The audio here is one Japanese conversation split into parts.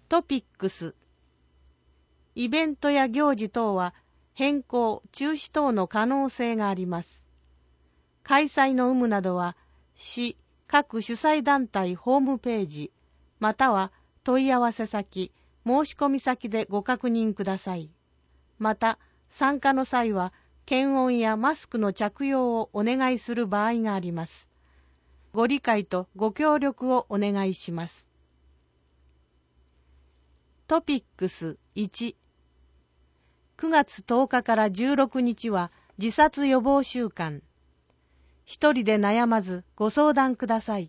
トピックス。イベントや行事等は変更・中止等の可能性があります。開催の有無などは市各主催団体ホームページまたは問い合わせ先、申し込み先でご確認ください。また参加の際は検温やマスクの着用をお願いする場合があります。ご理解とご協力をお願いします。トピックス1。9月10日から16日は自殺予防週間。一人で悩まずご相談ください。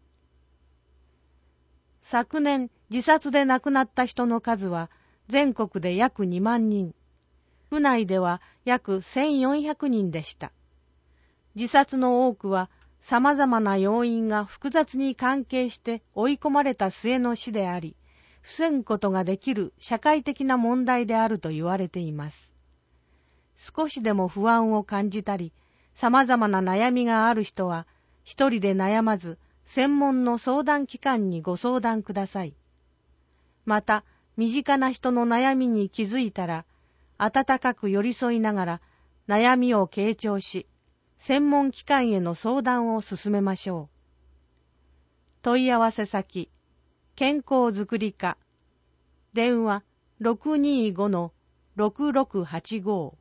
昨年自殺で亡くなった人の数は全国で約2万人。府内では約1400人でした。自殺の多くは様々な要因が複雑に関係して追い込まれた末の死であり、防ぐことができる社会的な問題であると言われています。少しでも不安を感じたり、様々な悩みがある人は、一人で悩まず、専門の相談機関にご相談ください。また、身近な人の悩みに気づいたら、温かく寄り添いながら、悩みを傾聴し、専門機関への相談を進めましょう。問い合わせ先、健康づくり課、電話 625-6685。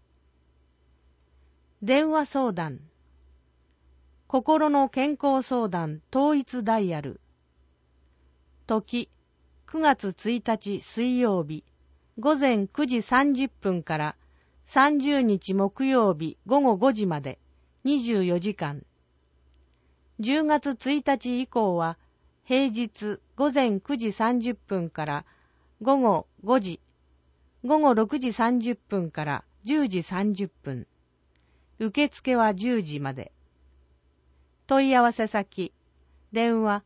電話相談、心の健康相談統一ダイヤル。時、9月1日水曜日、午前9時30分から30日木曜日午後5時まで24時間。10月1日以降は、平日午前9時30分から午後5時、午後6時30分から10時30分。受付は10時まで。問い合わせ先、電話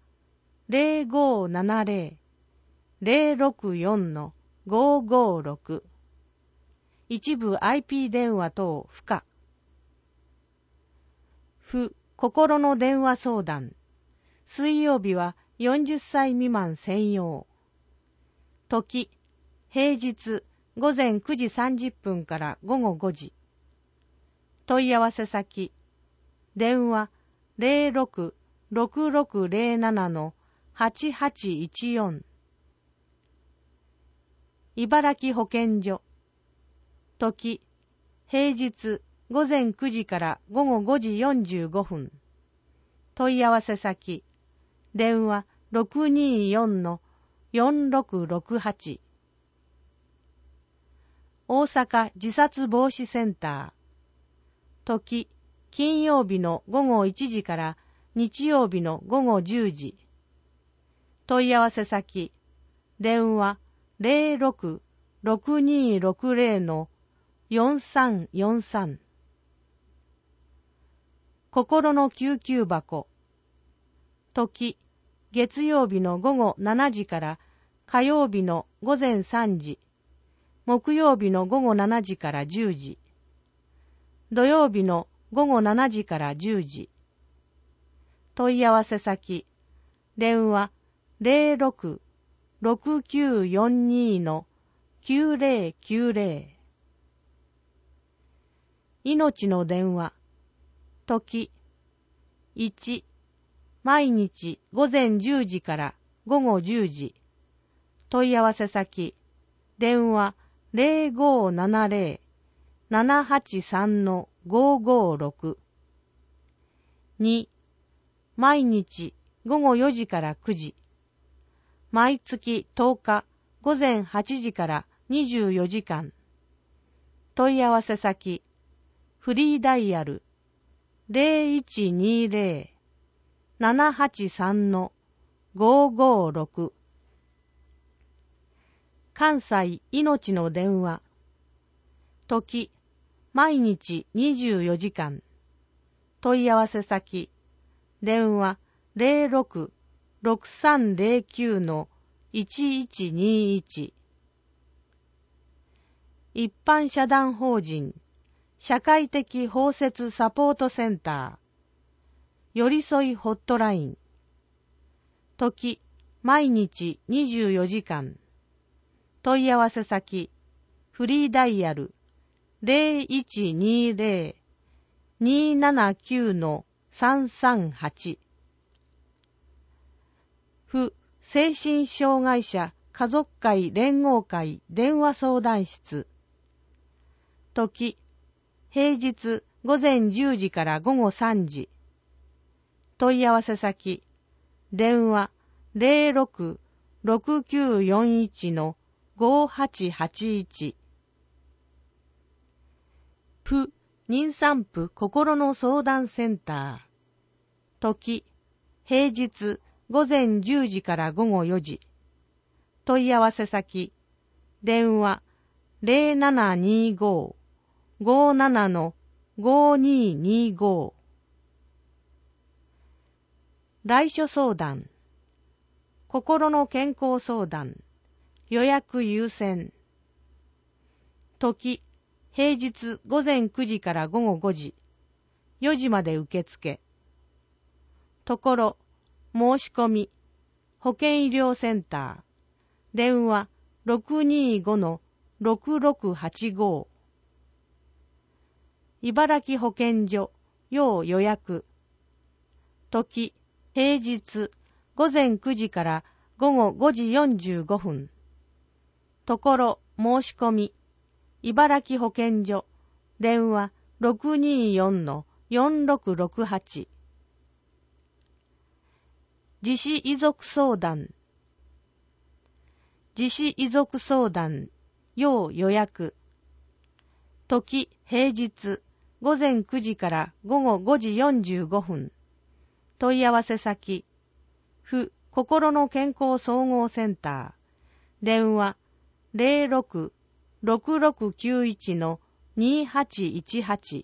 0570-064-556。一部 IP 電話等不可。府心の電話相談。水曜日は40歳未満専用。時、平日午前9時30分から午後5時。問い合わせ先、電話 06-6607-8814。茨城保健所。時、平日午前9時から午後5時45分。問い合わせ先、電話 624-4668。大阪自殺防止センター。時、金曜日の午後1時から日曜日の午後10時。問い合わせ先、電話 06-6260-4343。心の救急箱。時、月曜日の午後7時から火曜日の午前3時、木曜日の午後7時から10時、土曜日の午後7時から10時。問い合わせ先、電話 06-6942-9090。命の電話。時、1、毎日午前10時から午後10時。問い合わせ先、電話 0570-783-556。2、毎日午後4時から9時。毎月10日午前8時から24時間。問い合わせ先、フリーダイヤル 0120-783-556。関西命の電話。時、毎日24時間。問い合わせ先、電話 06-6309-1121。一般社団法人社会的包摂サポートセンター。寄り添いホットライン。時、 毎日24時間。問い合わせ先、フリーダイヤル 0120-279-338。府精神障害者家族会連合会電話相談室。時、平日午前10時から午後3時。問い合わせ先、電話 06-6941-5881。府妊産婦心の相談センター。時、平日午前10時から午後4時。問い合わせ先、電話 0725-57-5225。来所相談、心の健康相談、予約優先。時、平日午前9時から午後5時、4時まで受付。ところ、申し込み、保健医療センター、電話 625-6685。茨城保健所、要予約。時、平日午前9時から午後5時45分。ところ、申し込み、茨城保健所、電話 624-4668。自死遺族相談。自死遺族相談、要予約。時、平日午前9時から午後5時45分。問い合わせ先、府心の健康総合センター、電話 06-6691-2818。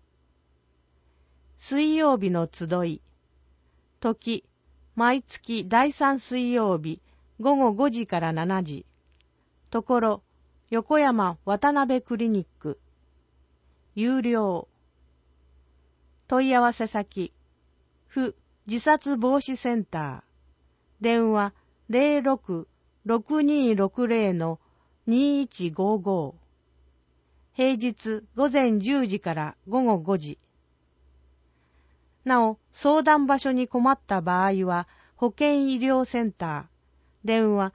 水曜日の集い。時、毎月第3水曜日午後5時から7時。ところ、横山渡辺クリニック。有料。問い合わせ先、府自殺防止センター、電話 06-6260-2155。平日午前10時から午後5時。なお、相談場所に困った場合は、保健医療センター、電話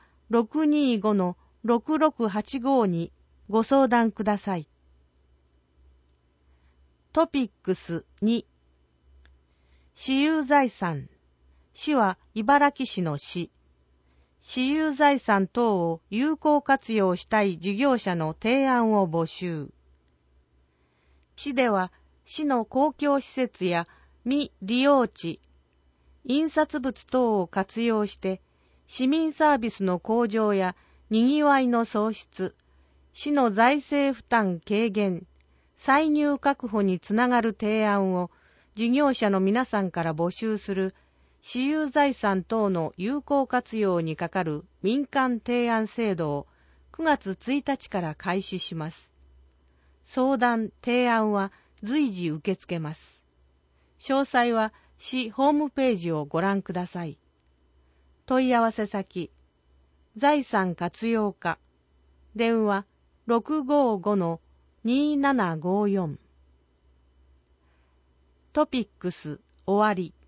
625-6685 にご相談ください。トピックス2。私有財産。市は茨城市の市。私有財産等を有効活用したい事業者の提案を募集。市では、市の公共施設や未利用地、印刷物等を活用して、市民サービスの向上やにぎわいの創出、市の財政負担軽減、歳入確保につながる提案を事業者の皆さんから募集する私有財産等の有効活用に係る民間提案制度を9月1日から開始します。相談・提案は随時受け付けます。詳細は市ホームページをご覧ください。問い合わせ先、財産活用課、電話 655-2754。トピックス終わり。